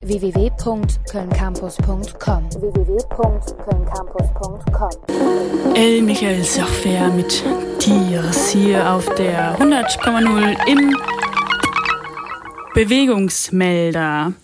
www.kölncampus.com. Michael Surfer mit Tiers hier auf der 100,0 im Bewegungsmelder.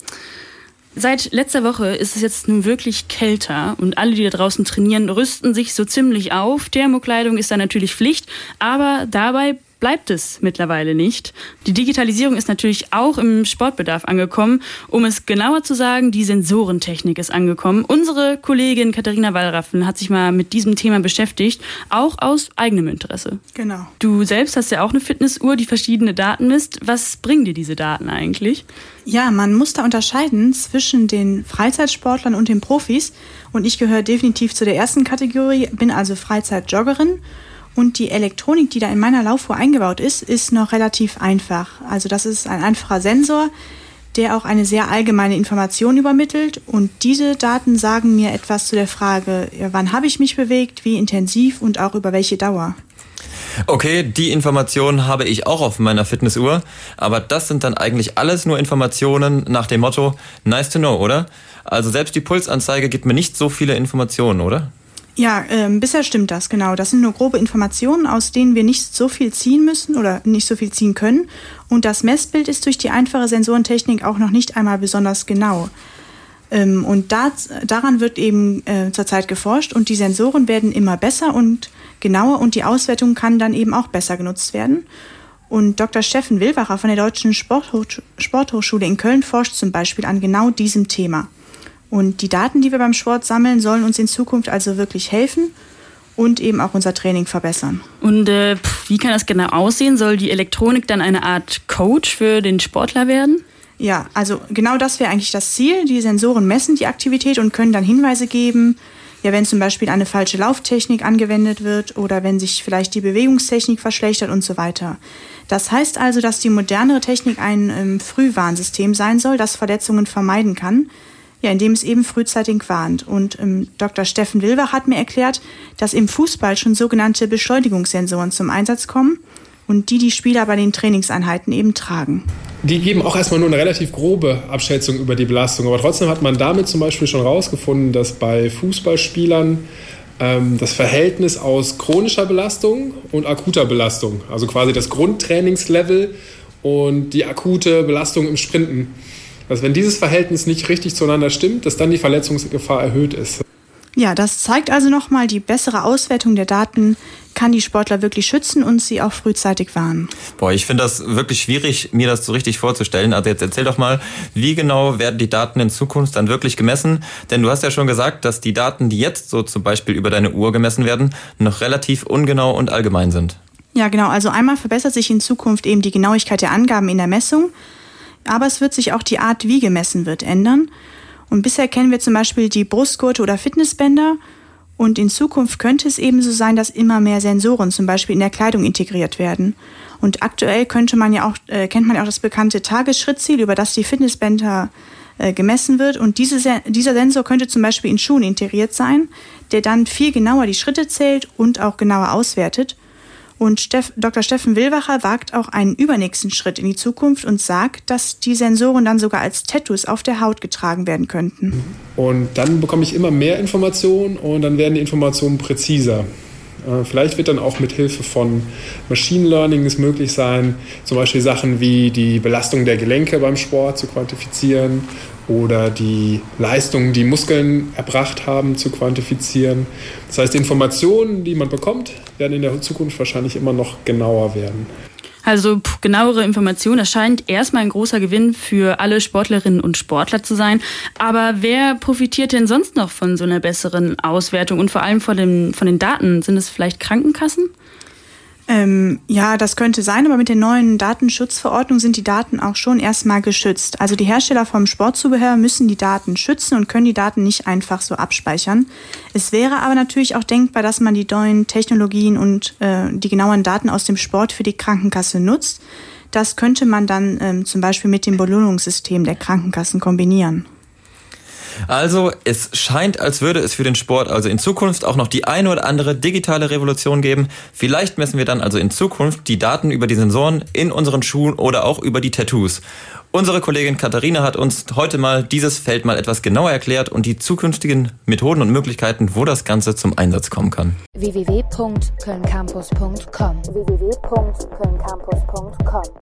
Seit letzter Woche ist es jetzt nun wirklich kälter und alle, die da draußen trainieren, rüsten sich so ziemlich auf. Thermokleidung ist da natürlich Pflicht, aber dabei bleibt es mittlerweile nicht. Die Digitalisierung ist natürlich auch im Sportbedarf angekommen. Um es genauer zu sagen, die Sensorentechnik ist angekommen. Unsere Kollegin Katharina Wallraffen hat sich mal mit diesem Thema beschäftigt, auch aus eigenem Interesse. Genau. Du selbst hast ja auch eine Fitnessuhr, die verschiedene Daten misst. Was bringen dir diese Daten eigentlich? Ja, man muss da unterscheiden zwischen den Freizeitsportlern und den Profis. Und ich gehöre definitiv zu der ersten Kategorie, bin also Freizeitjoggerin. Und die Elektronik, die da in meiner Laufuhr eingebaut ist, ist noch relativ einfach. Also das ist ein einfacher Sensor, der auch eine sehr allgemeine Information übermittelt. Und diese Daten sagen mir etwas zu der Frage, wann habe ich mich bewegt, wie intensiv und auch über welche Dauer. Okay, die Informationen habe ich auch auf meiner Fitnessuhr, aber das sind dann eigentlich alles nur Informationen nach dem Motto, nice to know, oder? Also selbst die Pulsanzeige gibt mir nicht so viele Informationen, oder? Ja, bisher stimmt das, genau. Das sind nur grobe Informationen, aus denen wir nicht so viel ziehen müssen oder nicht so viel ziehen können. Und das Messbild ist durch die einfache Sensorentechnik auch noch nicht einmal besonders genau. Und daran wird eben zurzeit geforscht und die Sensoren werden immer besser und genauer und die Auswertung kann dann eben auch besser genutzt werden. Und Dr. Steffen Willwacher von der Deutschen Sporthochschule in Köln forscht zum Beispiel an genau diesem Thema. Und die Daten, die wir beim Sport sammeln, sollen uns in Zukunft also wirklich helfen und eben auch unser Training verbessern. Und wie kann das genau aussehen? Soll die Elektronik dann eine Art Coach für den Sportler werden? Ja, also genau das wäre eigentlich das Ziel. Die Sensoren messen die Aktivität und können dann Hinweise geben, ja, wenn zum Beispiel eine falsche Lauftechnik angewendet wird oder wenn sich vielleicht die Bewegungstechnik verschlechtert und so weiter. Das heißt also, dass die modernere Technik ein Frühwarnsystem sein soll, das Verletzungen vermeiden kann. Ja, indem es eben frühzeitig warnt. Und Dr. Steffen Willwach hat mir erklärt, dass im Fußball schon sogenannte Beschleunigungssensoren zum Einsatz kommen und die Spieler bei den Trainingseinheiten eben tragen. Die geben auch erstmal nur eine relativ grobe Abschätzung über die Belastung. Aber trotzdem hat man damit zum Beispiel schon rausgefunden, dass bei Fußballspielern das Verhältnis aus chronischer Belastung und akuter Belastung, also quasi das Grundtrainingslevel und die akute Belastung im Sprinten, also wenn dieses Verhältnis nicht richtig zueinander stimmt, dass dann die Verletzungsgefahr erhöht ist. Ja, das zeigt also nochmal, die bessere Auswertung der Daten kann die Sportler wirklich schützen und sie auch frühzeitig warnen. Boah, ich finde das wirklich schwierig, mir das so richtig vorzustellen. Also jetzt erzähl doch mal, wie genau werden die Daten in Zukunft dann wirklich gemessen? Denn du hast ja schon gesagt, dass die Daten, die jetzt so zum Beispiel über deine Uhr gemessen werden, noch relativ ungenau und allgemein sind. Ja, genau. Also einmal verbessert sich in Zukunft eben die Genauigkeit der Angaben in der Messung. Aber es wird sich auch die Art, wie gemessen wird, ändern. Und bisher kennen wir zum Beispiel die Brustgurte oder Fitnessbänder. Und in Zukunft könnte es ebenso sein, dass immer mehr Sensoren zum Beispiel in der Kleidung integriert werden. Und aktuell kennt man ja auch das bekannte Tagesschrittziel, über das die Fitnessbänder gemessen wird. Und dieser Sensor könnte zum Beispiel in Schuhen integriert sein, der dann viel genauer die Schritte zählt und auch genauer auswertet. Und Dr. Steffen Willwacher wagt auch einen übernächsten Schritt in die Zukunft und sagt, dass die Sensoren dann sogar als Tattoos auf der Haut getragen werden könnten. Und dann bekomme ich immer mehr Informationen und dann werden die Informationen präziser. Vielleicht wird dann auch mit Hilfe von Machine Learning es möglich sein, zum Beispiel Sachen wie die Belastung der Gelenke beim Sport zu quantifizieren oder die Leistungen, die Muskeln erbracht haben, zu quantifizieren. Das heißt, die Informationen, die man bekommt, werden in der Zukunft wahrscheinlich immer noch genauer werden. Also genauere Informationen, das scheint erstmal ein großer Gewinn für alle Sportlerinnen und Sportler zu sein. Aber wer profitiert denn sonst noch von so einer besseren Auswertung und vor allem von den Daten? Sind es vielleicht Krankenkassen? Ja, das könnte sein, aber mit der neuen Datenschutzverordnung sind die Daten auch schon erstmal geschützt. Also die Hersteller vom Sportzubehör müssen die Daten schützen und können die Daten nicht einfach so abspeichern. Es wäre aber natürlich auch denkbar, dass man die neuen Technologien und die genauen Daten aus dem Sport für die Krankenkasse nutzt. Das könnte man dann zum Beispiel mit dem Belohnungssystem der Krankenkassen kombinieren. Also, es scheint, als würde es für den Sport also in Zukunft auch noch die eine oder andere digitale Revolution geben. Vielleicht messen wir dann also in Zukunft die Daten über die Sensoren in unseren Schuhen oder auch über die Tattoos. Unsere Kollegin Katharina hat uns heute mal dieses Feld mal etwas genauer erklärt und die zukünftigen Methoden und Möglichkeiten, wo das Ganze zum Einsatz kommen kann. www.kölncampus.com